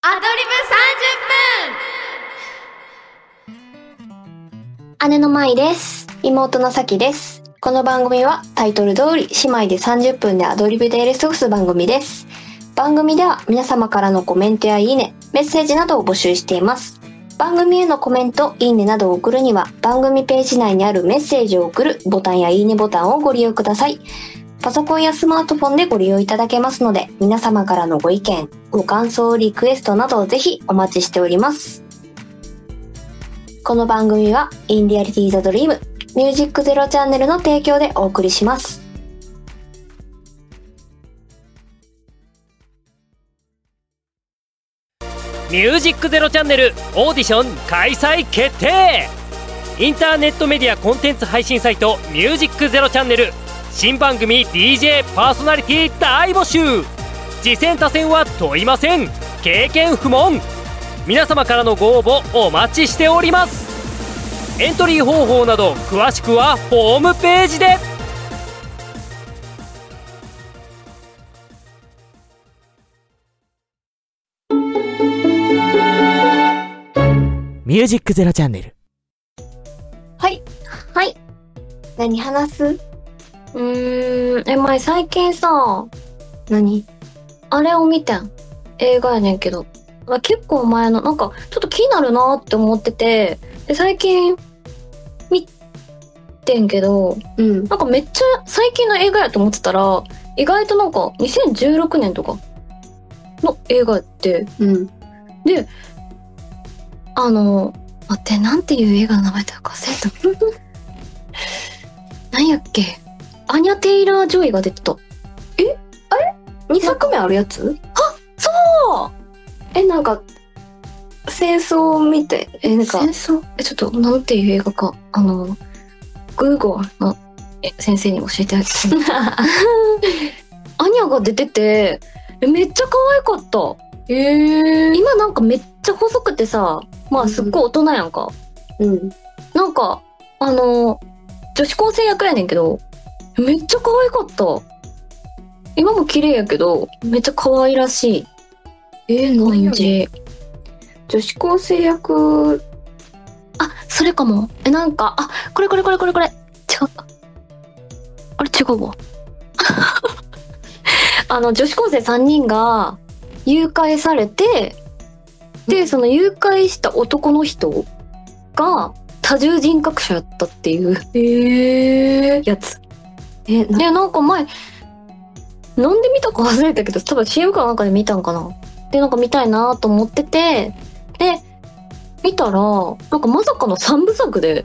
アドリブ姉の舞です。妹の咲です。この番組はタイトル通り姉妹で30分でアドリブでやり過ごす番組です。番組では皆様からのコメントやいいね、メッセージなどを募集しています。番組へのコメント、いいねなどを送るには番組ページ内にあるメッセージを送るボタンやいいねボタンをご利用ください。パソコンやスマートフォンでご利用いただけますので、皆様からのご意見、ご感想、リクエストなどをぜひお待ちしております。この番組は In Reality the Dream Music Zero チャンネルの提供でお送りします。 ミュージックゼロチャンネルオーディション開催決定。インターネットメディアコンテンツ配信サイトミュージックゼロチャンネル新番組 DJ パーソナリティ大募集。次戦他戦は問いません。経験不問。皆様からのご応募お待ちしております。エントリー方法など詳しくはホームページで。ミュージックゼロチャンネル。 はい。何話す？前最近さ、何？あれを見てん。映画やねんけど。結構前の、なんか、ちょっと気になるなって思ってて、で、最近、見てんけど、なんかめっちゃ最近の映画やと思ってたら、意外となんか、2016年とかの映画やって、で、待って、なんていう映画の名前だか忘れた。何やっけ？アニャ・テイラー・ジョイが出てた。あれ ?2 作目あるやつ？そう！なんか、戦争を見て、なんか、ちょっと、なんていう映画か、グーゴーの先生に教えてあげて。アニャが出てて、めっちゃ可愛かった。今なんかめっちゃ細くてさ、まあすっごい大人やんか。なんか、女子高生役やねんけど、めっちゃ可愛かった。今も綺麗やけど、めっちゃ可愛らしい感じ。女子高生役、それかも。なんか、これ。違う。あれ違うわ。女子高生3人が誘拐されて、で、その誘拐した男の人が多重人格者やったっていうやつ。なんか前、なんで見たか忘れたけど、多分 CM かなんかで見たんかな。で、なんか見たいなと思ってて、で、見たら、なんかまさかの3部作で。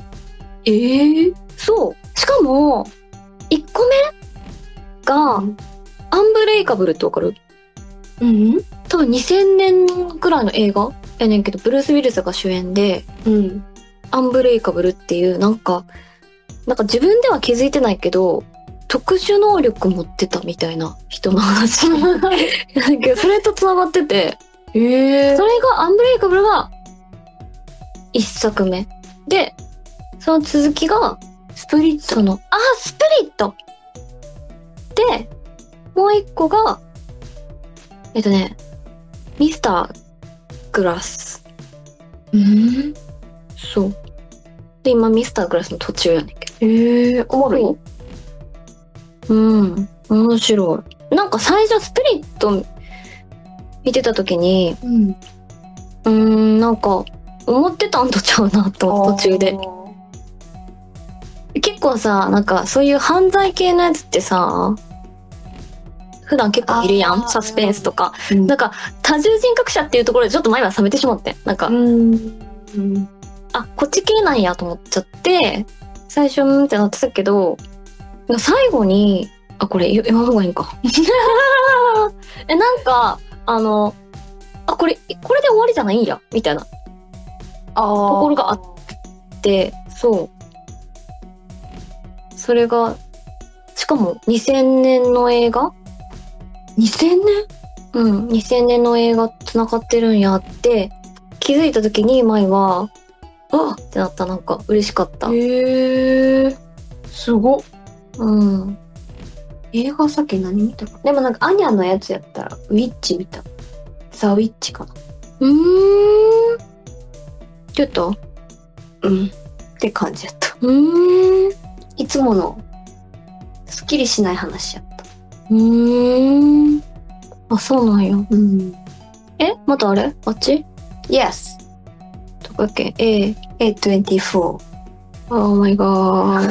そう。しかも、1個目が、アンブレイカブルってわかる？多分2000年くらいの映画やねんけど、ブルース・ウィルスが主演で、アンブレイカブルっていう、なんか自分では気づいてないけど、特殊能力持ってたみたいな人の話。なんかそれと繋がってて、それがアンブレイカブルが1作目。で、その続きが、スプリット。スプリットで、もう1個が、ミスターグラス。そう。で、今ミスターグラスの途中やねんけど。おもろい？面白い。なんか最初スプリット見てた時に、なんか思ってたんとちゃうなと思って途中で。結構さ、なんかそういう犯罪系のやつってさ、普段結構いるやん、サスペンスとか。なんか多重人格者っていうところでちょっと前は冷めてしまって。なんか、こっち系なんやと思っちゃって、最初ってなってたけど、最後に、これ読む方がいいんか。なんか、これで終わりじゃないんや、みたいな、ところがあって、そう。それが、しかも2000年の映画？ 2000 年？2000年の映画繋がってるんやって、気づいた時に前は、ってなった。なんか嬉しかった。 すごっ。 映画さっき何見たか。でもなんかアニャのやつやったらウィッチ見た。 ザ・ウィッチかな。 ちょっとって感じやった。いつものすっきりしない話やった。 あ、そうなんや。またあれあっち Yes。 どこだっけ A24 Oh my god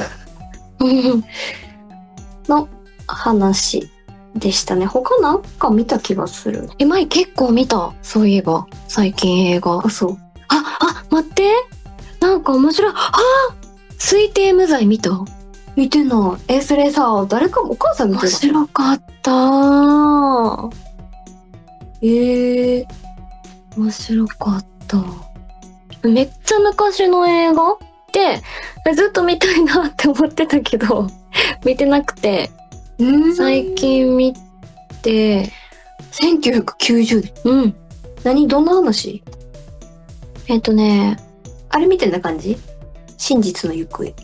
の話でしたね。他なんか見た気がする。 前結構見た。そういえば最近映画。 あ、そう。 待って、なんか面白い。推定無罪見た？ 見てない。それさ、誰かお母さん見てた？ 面白かった。面白かった。めっちゃ昔の映画でずっと見たいなって思ってたけど見てなくて、最近見て。 1990年。どんな話？あれみたいな感じ？真実の行方。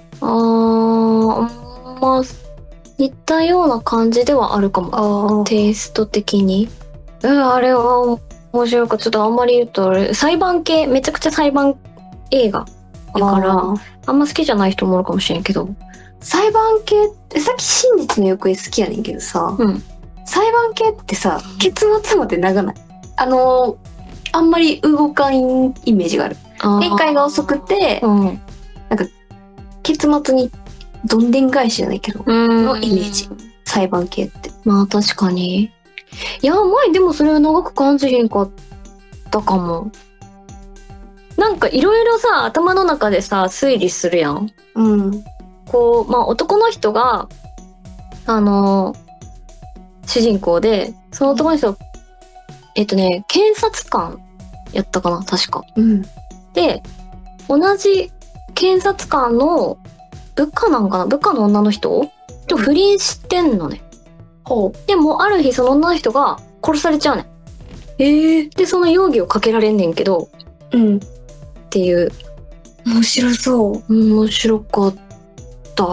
まあ似たような感じではあるかも。テイスト的に。あれは面白いか。ちょっとあんまり言うとあれ、裁判系、めちゃくちゃ裁判映画だからあんま好きじゃない人もおるかもしれんけど。 裁判系ってさっき真実の行方好きやねんけどさ、裁判系ってさ結末まで長ない？あんまり動かんイメージがある。展開が遅くて、なんか結末にどんでん返しじゃないけどのイメージ。裁判系って。 まあ確かに。いや、前でもそれは長く感じへんかったかも。なんかいろいろさ、頭の中でさ、推理するやん。こう、まあ男の人が、主人公で、その男の人、検察官やったかな、確か。で、同じ検察官の部下なんかな、部下の女の人と不倫してんのね。でもある日その女の人が殺されちゃうねん。でその容疑をかけられんねんけど、っていう。 面白そう。 面白かった。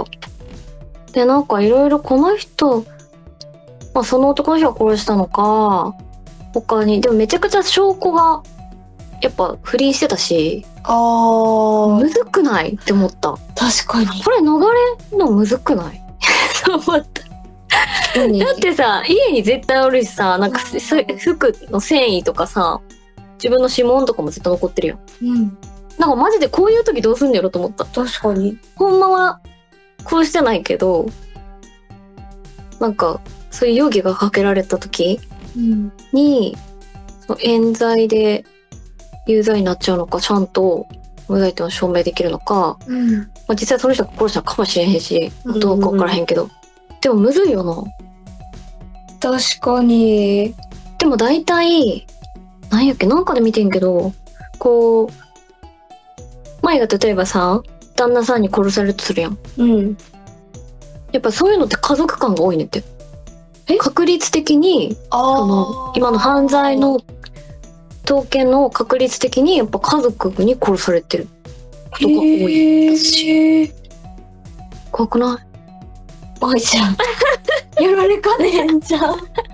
でなんかいろいろこの人、まあその男の人が殺したのか、他にでもめちゃくちゃ証拠がやっぱ不倫してたし、むずくないって思った。 確かに。 これ逃れるのむずくないと思った。だってさ、家に絶対おるしさ、なんか服の繊維とかさ、自分の指紋とかも絶対残ってるよ。なんかマジでこういう時どうすんのやろと思った。 確かに。 ほんまはこうしてないけど、なんかそういう容疑がかけられた時に、冤罪で有罪になっちゃうのか、ちゃんと無罪っていうのを証明できるのか、まあ、実際その人が殺したかもしれへんし、どうか分からへんけど、でもむずいよな。 確かに。 でも大体なんやっけ、なんかで見てんけど、こう前が例えばさ、旦那さんに殺されるとするやん。やっぱそういうのって家族間が多いねって。確率的に今の犯罪の統計の確率的にやっぱ家族に殺されてることが多いらしい。怖くない？ おいちゃんやられかねえんじゃん。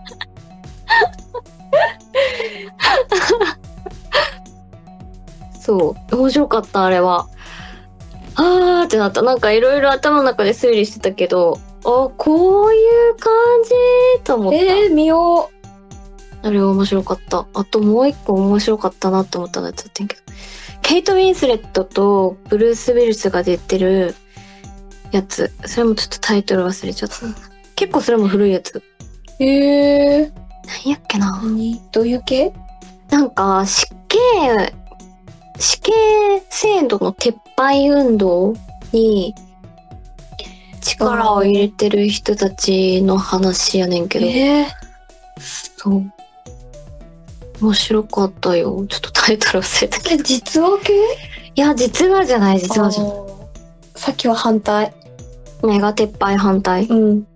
そう面白かった。あれはってなった。なんかいろいろ頭の中で推理してたけど、こういう感じと思った。 見よう。 あれは面白かった。あともう一個面白かったなって思ったのやつだったんやけど、ケイト・ウィンスレットとブルース・ウィルスが出てるやつ、それもちょっとタイトル忘れちゃった。結構それも古いやつ。何やっけな。 どういう系？ なんか死刑制度の撤廃運動に力を入れてる人たちの話やねんけど、そう面白かったよ。ちょっとタイトル忘れたけど。 実話系？ いや実話じゃない。実話じゃない。 さっきは反対。 メガ撤廃反対。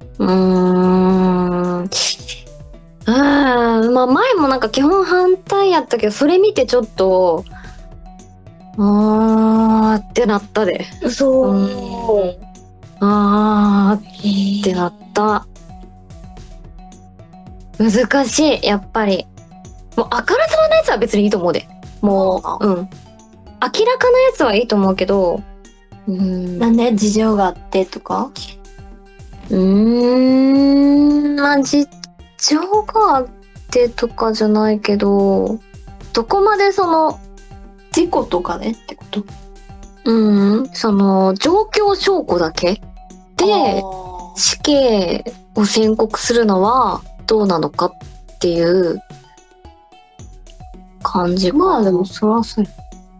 まあ前もなんか基本反対やったけど、それ見てちょっとってなったで。ってなった。難しいやっぱり。 もうあからさまなやつは別にいいと思うで。もう、明らかなやつはいいと思うけど、 なんで事情があってとかまあ事情があってとかじゃないけど、どこまでその、 事故とかでってこと？ その、状況証拠だけで死刑を宣告するのはどうなのかっていう感じかな。 まあでもそらそう。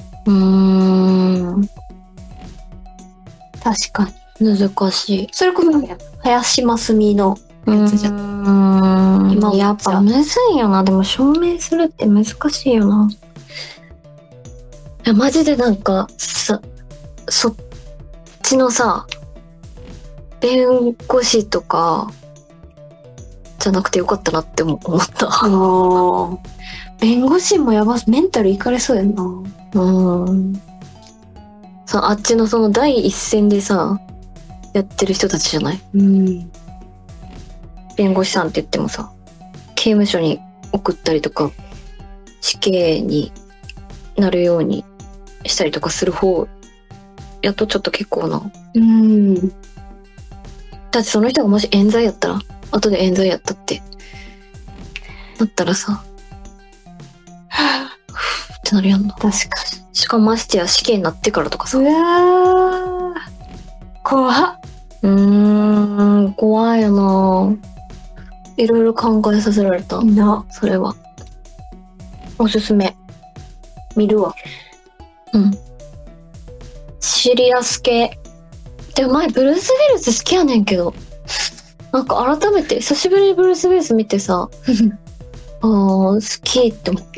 確かに。難しい。 それこそ、林真澄のやつじゃん。 今やっぱむずいよな。でも証明するって難しいよな。いや、マジでなんか、そっちのさ、弁護士とか、じゃなくてよかったなって思った。 弁護士もやば、メンタルいかれそうやんな。 あっちのその第一線でさ、やってる人たちじゃない？弁護士さんって言ってもさ、刑務所に送ったりとか、死刑になるようにしたりとかする方、やっとちょっと結構な。だってその人がもし冤罪やったら、後で冤罪やったって、なったらさ、ってなるやんな。 確かに。 しかもましてや死刑になってからとかさ。 うわー。怖っ。 怖いよな。いろいろ考えさせられた。それは。おすすめ。 見るわ。 シリアス系。でも前ブルース・ウィルス好きやねんけど。なんか改めて久しぶりにブルース・ウィルス見てさ、好きって思って。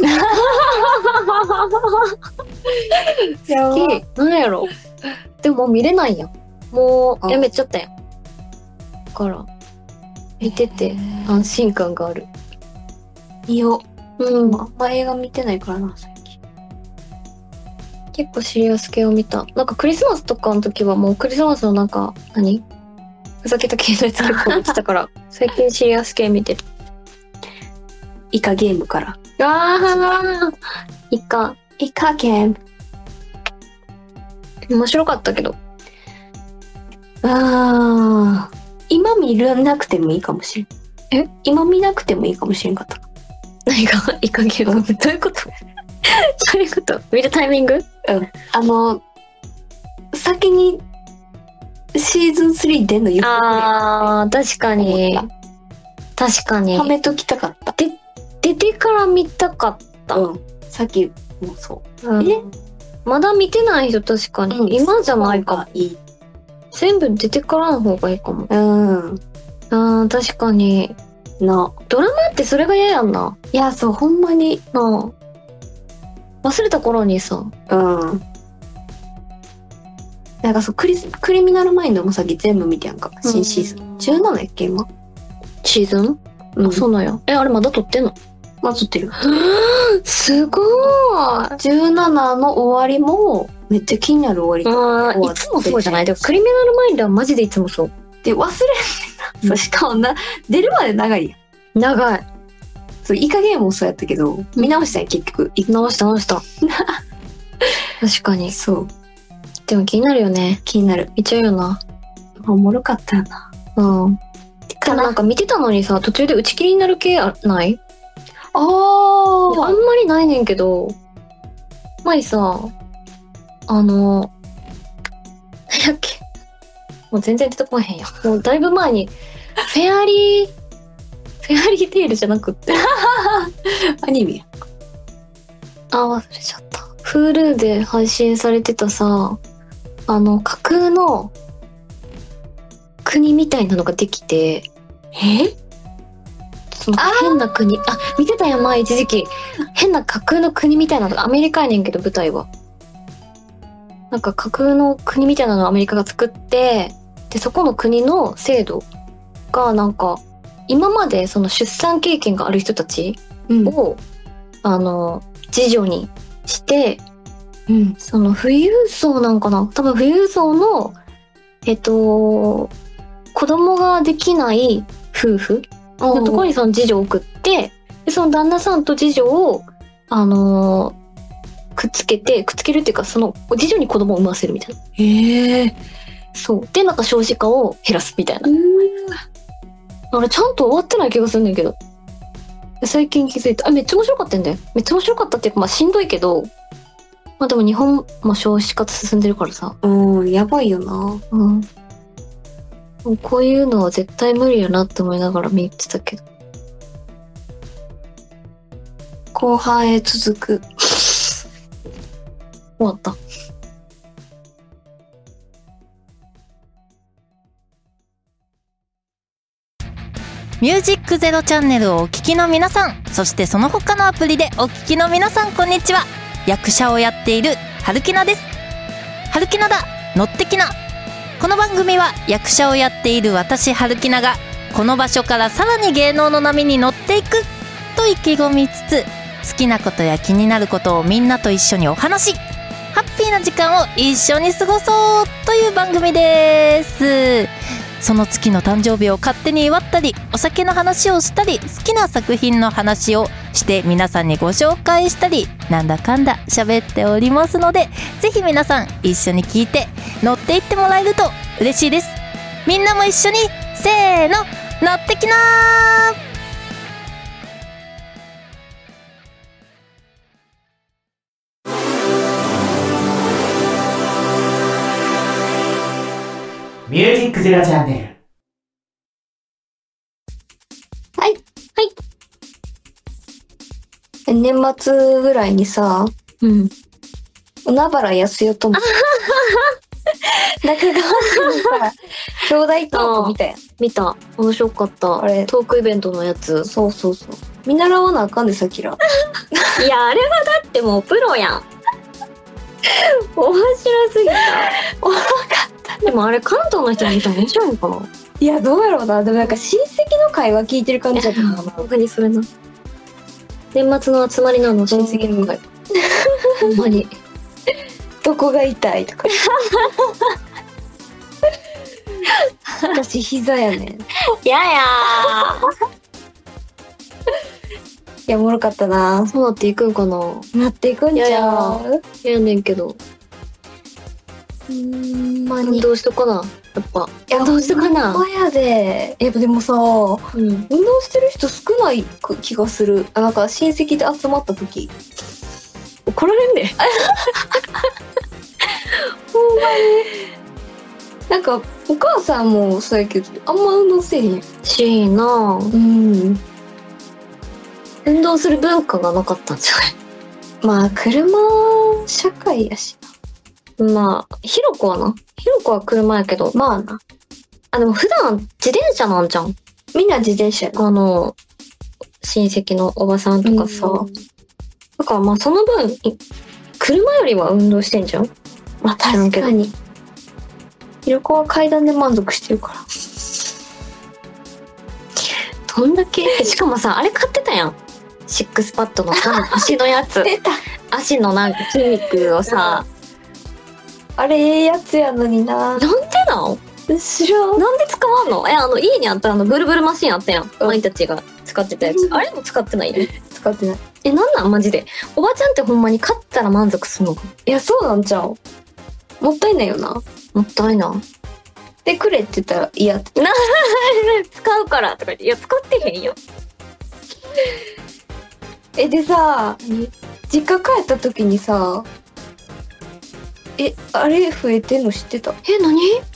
好き。なんやろ。でももう見れないやん。もうやめちゃったやん。だから見てて安心感がある。 いいよ。あんま映画見てないからな最近。 結構シリアス系を見た。なんかクリスマスとかの時はもうクリスマスのなんかふざけた系のやつ結構見てたから最近シリアス系見てる。 イカゲームから。 イカゲーム。 面白かったけど。 今見なくてもいいかもしれん。今見なくてもいいかもしれんかった。 何がイカゲーム？どういうこと？どういうこと？見るタイミング？ 先にシーズン3出んの言ってくれ。 確かに。確かに。 はめときたかった。 出てから見たかった。 さっきもそう。 まだ見てない人確かに。今じゃないかも。全部出てからの方がいいかも。確かに。ドラマってそれが嫌やんな。 いや、そう、ほんまに。 忘れた頃にさ。 なんかそう、クリミナルマインドもさっき全部見てやんか。新シーズン。17やっけ、今。 シーズン？そうなんや。あれまだ撮ってんの？ まだ撮ってる。 すごーい。 17の終わりも、めっちゃ気になる終わり。いつもそうじゃない？でもクリミナルマインドはマジでいつもそう。 で、忘れんねんな。しかも出るまで長いやん。 長い。 そう、イカゲームもそうやったけど、見直したんや、結局。 直した。確かに。 そう。 でも気になるよね。 気になる。 見ちゃうよな。 おもろかったよな。 なんか見てたのにさ、途中で打ち切りになる系ない？ あんまりないねんけど、前さ、何やっけ？もう全然出てこへんや。もうだいぶ前に、フェアリーテイルじゃなくって。 アニメや。 忘れちゃった。Hulu で配信されてたさ、架空の国みたいなのができて、その変な国、見てたやん、前一時期。変な架空の国みたいなのが、アメリカやねんけど、舞台は。なんか架空の国みたいなのをアメリカが作って、で、そこの国の制度が、なんか、今までその出産経験がある人たちを、次女にして、その富裕層なんかな？多分富裕層の、子供ができない夫婦のところにその次女を送って、 で、その旦那さんと次女を、くっつけるっていうか、その、次女に子供を産ませるみたいな。 へえ。 そう。で、なんか少子化を減らすみたいな。あれ、ちゃんと終わってない気がするんだけど。最近気づいた。めっちゃ面白かったんだよ。めっちゃ面白かったっていうか、まあしんどいけど、まあでも日本も少子化進んでるからさ。 やばいよな。 こういうのは絶対無理やなって思いながら見てたけど。 後半へ続く。 終わった。 ミュージックゼロチャンネルをお聞きの皆さん、そしてその他のアプリでお聞きの皆さん、こんにちは。役者をやっている春キナです。春キナだ、乗ってきな。この番組は役者をやっている私春キナが、この場所からさらに芸能の波に乗っていくと意気込みつつ、好きなことや気になることをみんなと一緒にお話し、ハッピーな時間を一緒に過ごそうという番組です。その月の誕生日を勝手に祝ったり、お酒の話をしたり、好きな作品の話をして皆さんにご紹介したり、なんだかんだ喋っておりますので、ぜひ皆さん一緒に聞いて乗っていってもらえると嬉しいです。みんなも一緒にせーの、乗ってきなー。 ミュージックゼロチャンネル。はい。年末ぐらいにさ、海原康代とも中川さんさ、兄弟トークみたいな。 見た。面白かった。あれ、トークイベントのやつ。 そう。見習わなあかんでさ、キラ。 いや、あれはだってもうプロやん。面白すぎた。 おもろかった。 でもあれ関東の人見たら面白いのかな。 いや、どうやろうな。でもなんか親戚の会話聞いてる感じだったかな。 本当にそれな。年末の集まりなの、親戚の会。ほんまに。 どこが痛いとか。私膝やねん。 ややいや、おもろかったな。 そうなっていくんかな。 なっていくんちゃう？ やねんけど。運動しとかな。やっぱ。 いや、 運動しとかな。 親で。やっぱでもさ、運動してる人少ない気がする。なんか親戚で集まった時。 怒られんで。 ほんまに。なんかお母さんもそうやけど、あんま運動せえへんしいな。運動する文化がなかったんじゃない？ まあ車社会やしな。まあひろこは車やけど、 まあな。 でも普段自転車なんじゃん。 みんな自転車やな。 親戚のおばさんとかさ。だからまあその分車よりは運動してんじゃん。 まあ確かに。ひろこは階段で満足してるから。 どんだけ。しかもさ、あれ買ってたやん。シックスパッドの足のやつ。 出た。 足のなんか筋肉をさ。 あれええやつやのにな。 なんでなん？ 知らん。 なんで使わんの？家にあったブルブルマシンあったやん。マイたちが使ってたやつ。あれも使ってないね。 使ってない。 なんマジで。おばちゃんってほんまに買ったら満足するのか？ いや、そうなんちゃう。もったいないよな。 もったいな。 で、くれって言ったら嫌って。 使うからとか言って、いや、使ってへんよ。 でさ、実家帰った時にさ、あれ増えてんの知ってた？ 何？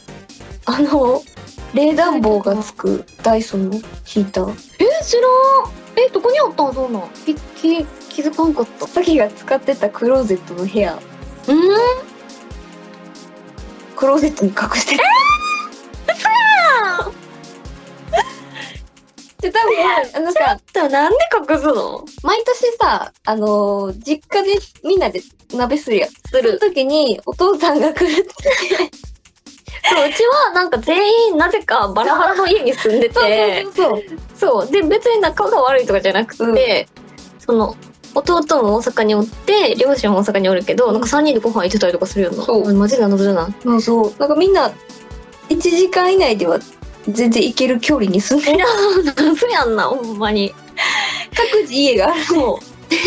冷暖房がつくダイソンのヒーター。 知らん。どこにあったん？そんなん。気づかんかった。 さきが使ってたクローゼットの部屋。クローゼットに隠してる。 嘘やん。 で、多分、 なんで隠すの？ 毎年さ、実家でみんなで鍋するやん。その時にお父さんが来るって。 そう、うちはなんか全員なぜかバラバラの家に住んでて。そう。で、別に仲が悪いとかじゃなくて、弟も大阪におって、両親も大阪におるけど、なんか3人でご飯行ってたりとかするよな。そう。マジで謎じゃない？ そう。なんかみんな、1時間以内では全然行ける距離に住んでる。 謎やんな、ほんまに。 各自家がある。 そう。で、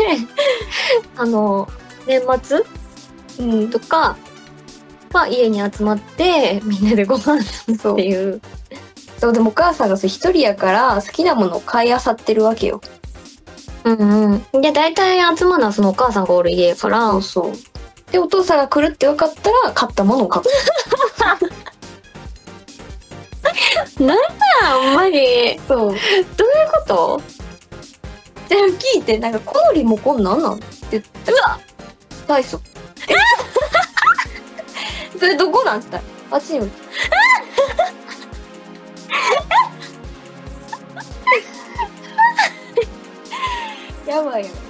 年末とかは家に集まってみんなでご飯するっていう。 そう、でもお母さんが一人やから好きなものを買い漁ってるわけよ。 で、大体集まるのはそのお母さんがおる家やから。 そう。で、お父さんが来るって分かったら買ったものを買う。 なんだほんまに。 そう。どういうことで聞いて、なんか、このリモコンなんなんって言って、うわダイソン。それどこなんって言ったら、あっちに置いて。やばいよ。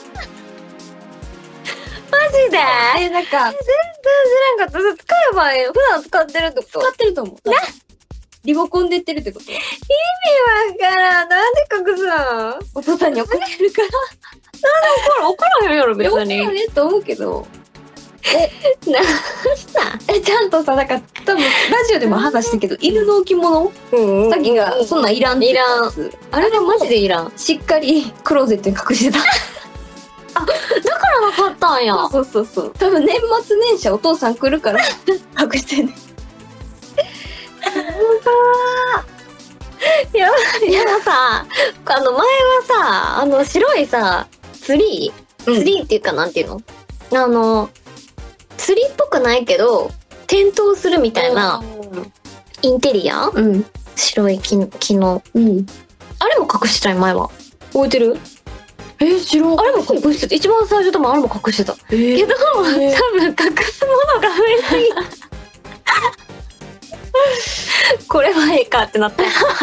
マジでなんか、 全然知らんかった。使えばいいよ。普段使ってるってこと？ 使ってると思う。リモコンで言ってるってこと？意味わからん。なんで隠すの？ お父さんに怒られるから。 怒らへんやろ、別に。 怒られると思うけど。 なんちゃんとさ、なんか、多分、ラジオでも話したけど、犬の置物さっきが、そんなんいらんっていらん。あれがマジでいらん。 しっかり、クローゼットに隠してた。 だからなかったんや。 そう。多分、年末年始お父さん来るから、隠してね。 いや、でもさ、前はさ、白いさ、ツリーっていうかなんていうの？ツリーっぽくないけど、点灯するみたいな、インテリア？白い木の。あれも隠してたよ、前は。覚えてる？ 知らん。 あれも隠してた。一番最初多分あれも隠してた。けど、多分隠すものが増えすぎた。これはいいかってなった。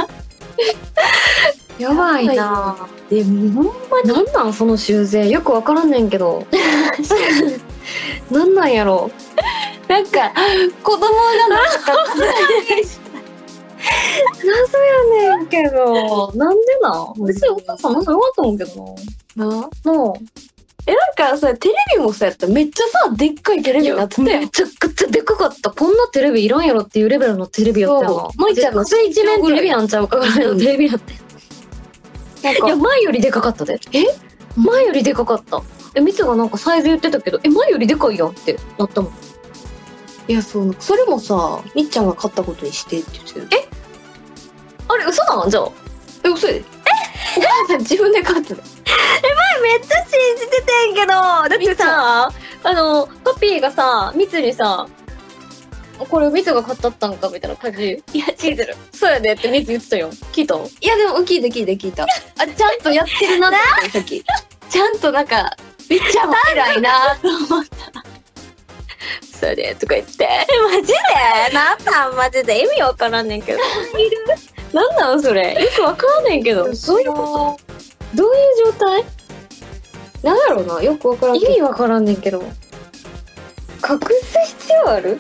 やばいな。 でもほんまになんなんその修正よくわからんねんけど。なんなんやろ。 なんか子供がなんか謎やねんけど。なんでな。別にお母さんなんかよかったもんけどな。 なんかさ、テレビもさやったらめっちゃさでっかいテレビになってたよ。 めちゃくちゃでかかった。こんなテレビいらんやろっていうレベルのテレビやったよな。 舞ちゃんの一面テレビなんちゃうかぐらいのテレビやって。いや、前よりでかかったで。前よりでかかった。みつがなんかサイズ言ってたけど、前よりでかいやんってなったもん。 いや、それもさ、みっちゃんが買ったことにしてって言ってたよ。 あれ、嘘なんじゃあ。 嘘やで。お母さん自分で買ってた。 前めっちゃ信じててんけど、だってさ、パピーがさ、みつにさ、これみつが買ったったんかみたいな感じ。いや、聞いてる。そうやでってみつ言ってたよ。聞いた？ いや、でも聞いた。あ、ちゃんとやってるなって思ったさっき。ちゃんとなんか、みっちゃんも偉いなと思った。 それでとか言って。マジでなんマジで意味わからんねんけど。なんなんそれ。よくわからんねんけど。そういうこと？どういう状態？ なんやろうな、よくわからん。 意味わからんねんけど。隠す必要ある？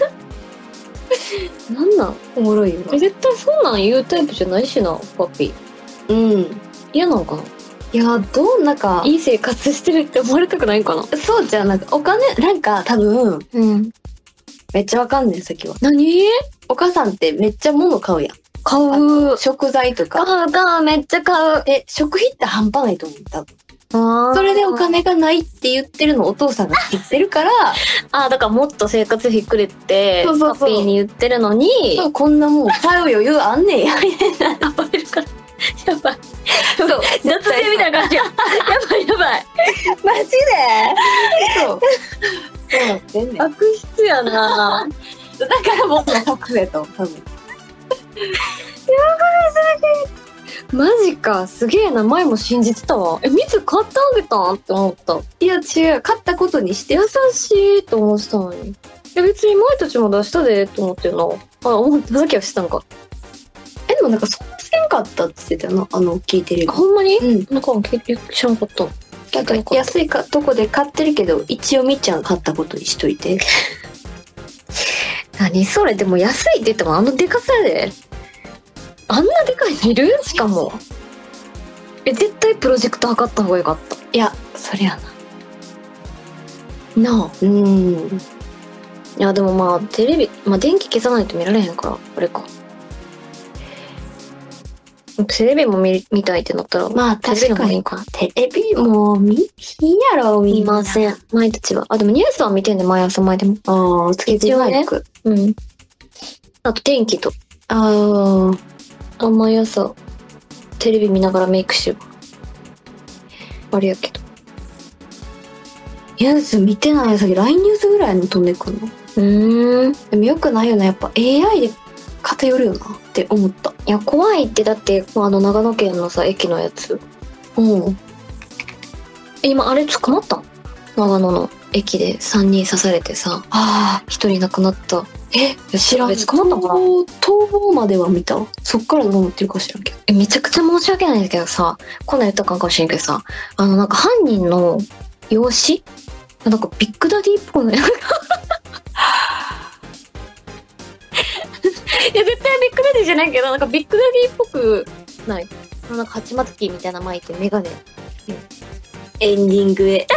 なんなん？ おもろいよな。 絶対そんなん言うタイプじゃないしな、パピー。 嫌なのかな？ いや、なんかいい生活してるって思われたくないんかな？ そうじゃん、なんかお金、なんか多分、めっちゃわかんねん、さっきは。 何？ お母さんってめっちゃ物買うやん。 買う。 食材とか。 めっちゃ買う。 食費って半端ないと思う、多分。 それでお金がないって言ってるのお父さんが知ってるからだからもっと生活費くれってパピーに言ってるのに、 そうこんなもん買う余裕あんねんやみたいな暴れるからやばい。そう雑税みたいな感じやばいマジでそうなってんねん。 悪質やな。 だからもっと隠せと多分。やばいマジか、すげえな。前も信じてたわ。みつ買ってあげたんって思った。 いや違う、買ったことにして優しいと思ってたのに。別に前たちも出したでと思ってるな。思っただけはしてたのか。 でもなんかそんなせんかったって言ってたよな、聞いてるよ。 ほんまに？なんか知らんかった。 なんか安いとこで買ってるけど、一応みっちゃん買ったことにしといて。 何それ？でも安いって言ってもでかさやで。あんなでかいのいる？しかも。絶対プロジェクト測った方がよかった。 いや、そりゃな。なあ。 いや、でもテレビ、電気消さないと見られへんから、あれか。 テレビも見たいってなったら、 まあ確かにテレビも見やろ、 見ません。毎日は。でもニュースは見てんね、毎朝前でも。 つけてないく。 あと天気と。毎朝、テレビ見ながらメイクしてる。あれやけど。 ニュース見てないやつだけど、LINE ニュースぐらいの飛んでくんの。でもよくないよな、やっぱ AI で偏るよなって思った。 いや、怖いって、だって、長野県のさ、駅のやつ。今、あれ捕まったん？長野の駅で3人刺されてさ、1人亡くなった。 知らん。 捕まったのかな？ 逃亡までは見た。そっからどうなってるか知らんけど。 めちゃくちゃ申し訳ないんだけどさ、こんなん言ったらかもしれんけどさ、なんか犯人の容姿なんかビッグダディっぽいのよ。いや、絶対ビッグダディじゃないけど、なんかビッグダディっぽくない？なんか鉢巻きみたいな巻いてメガネ。 エンディングへ。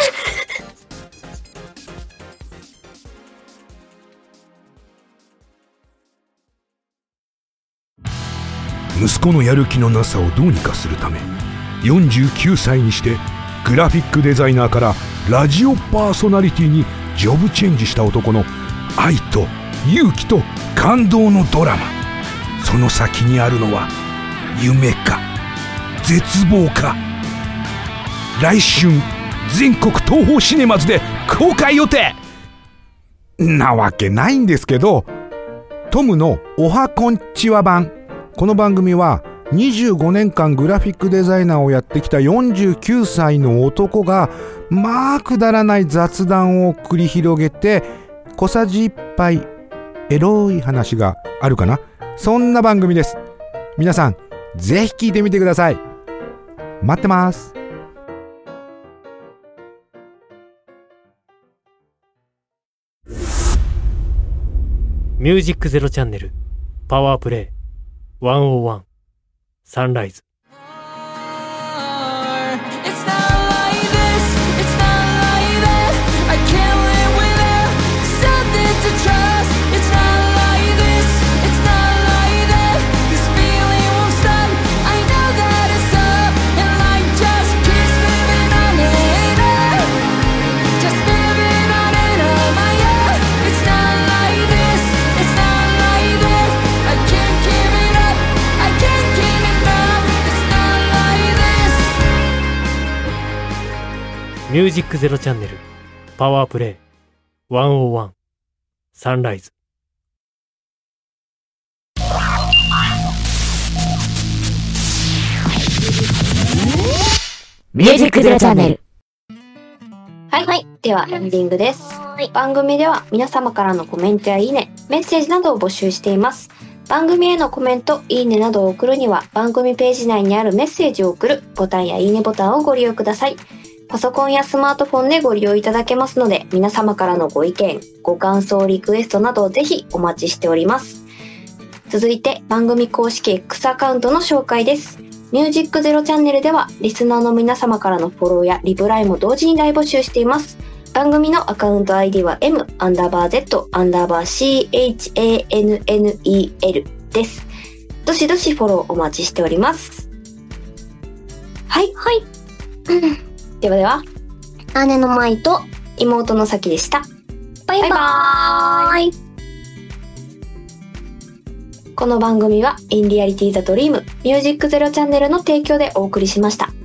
息子のやる気のなさをどうにかするため、49歳にしてグラフィックデザイナーからラジオパーソナリティにジョブチェンジした男の愛と勇気と感動のドラマ。その先にあるのは夢か絶望か。来春全国東宝シネマズで公開予定なわけないんですけど、トムのおはこんちは版。この番組は25年間グラフィックデザイナーをやってきた49歳の男がまあくだらない雑談を繰り広げて、小さじ1杯エロい話があるかな、そんな番組です。皆さんぜひ聞いてみてください。待ってます。 ミュージックゼロチャンネルパワープレイ101サンライズ。ミュージックゼロチャンネルパワープレイ101サンライズ。 ミュージックゼロチャンネル。 はい。ではエンディングです。番組では皆様からのコメントやいいね、メッセージなどを募集しています。番組へのコメント、いいねなどを送るには番組ページ内にあるメッセージを送るボタンやいいねボタンをご利用ください。パソコンやスマートフォンでご利用いただけますので、皆様からのご意見、ご感想、リクエストなどをぜひお待ちしております。続いて番組公式 X アカウントの紹介です。ミュージックゼロチャンネルではリスナーの皆様からのフォローやリプライも同時に大募集しています。番組のアカウント ID は M_Z_CHANNEL です。どしどしフォローお待ちしております。はい。では、 姉の舞と妹の咲でした。 バイバーイ。 この番組はインリアリティザドリームミュージックゼロチャンネルの提供でお送りしました。